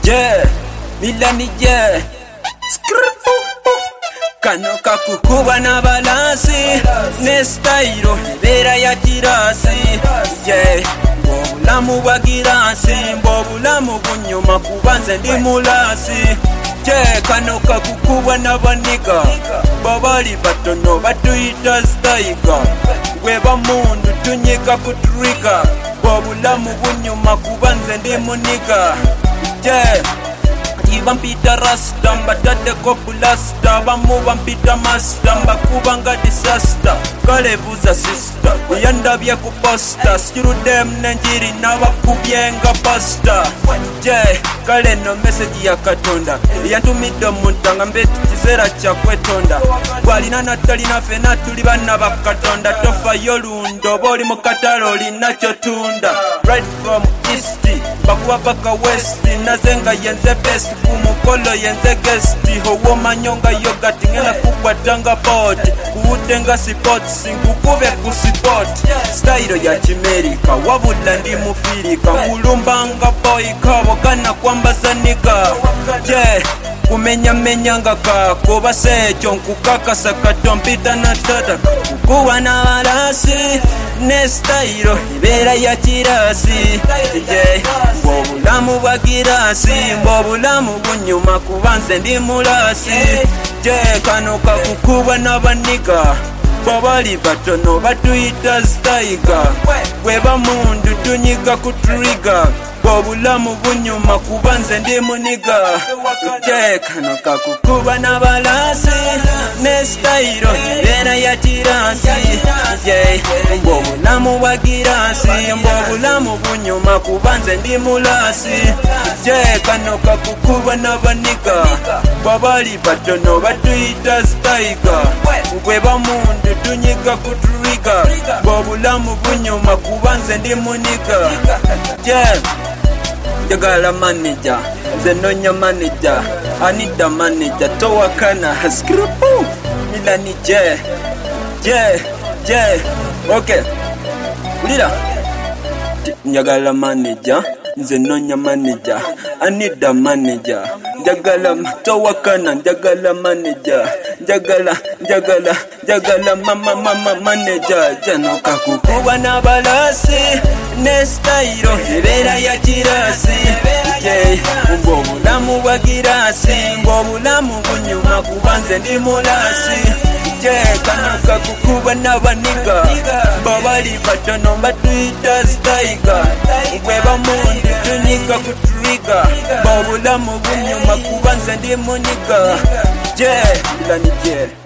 Yeah, Milani yeah. Kano kakukuba na balansi ne style ibera ya kirasi. Yeah, mbobulamu bwa girasi, mbobulamu bunyuma kubanze ndi mulasi. Yeah, kano kakukuba na banika babali batono batuyita staiga. Weba mundu tunyika kutrika, mbobulamu bunyuma kubanze ndi muniga. Yeah, bampita rasta mbatade ko bulasta bamu bampita master mbakubanga disaster kale buza sister yandabye ku poster sirudem nanjiri nabakubyenga pasta. Je kale no message ya katonda yantumidde muntanga mbeti kizera kya kwetonda gwalina natalina fena tuli bana bakatonda tofa yolundo boli mu katalo linakyo tunda right from east bakuwa paka west nazenga yenze best kumukolo yenze guest howo manyonga yogurt ngela kukwatanga pot kuutenga support singukube ku support style ya Chimerika wabula ndi mufirika kulumbanga boy kabo kana kwambaza nika. Je kumenya menyanga kako basecho nkukakasa katompita na tata kukuwa na balasi ne style ibera ya kirasi. Je mbobulamu bwa girasi, mbobulamu bunyuma kubanze ndi mulasi. Je kano kakukuba na banika babali batono batuyita staiga. Weba mundu tunyiga kutriga, mbobulamu bunyuma kubanze ndi muniga. Je kano kakukuba na balasi ne style ibera ya kirasi. Je mbobulamu bwa girasi, mbobulamu bunyuma kubanze ndi mulasi. Je kano kakukuba na banika babali batono batuyita staiga. Weba mundu tunyiga kutriga, mbobulamu bunyuma kubanze ndi muniga. Je jagala manager, zenonya manager, anida manager, towakana skripu Milani je. Okay, ulira njagala manager, zenonya manager, anida manager, jagala towakana, jagala manager, jagala mama manager. Jano kakukuba na balasi ne style ibera ya kirasi. Yeah, mbobulamu bwa girasi, mbobulamu bunyuma kubanze ndi mulasi. Yeah, kano kakukuba na banika babali batono batuyita staiga. Weba mundu tunyika kutriga, mbobulamu bunyuma kubanze ndi muniga. Yeah, Milani yeah.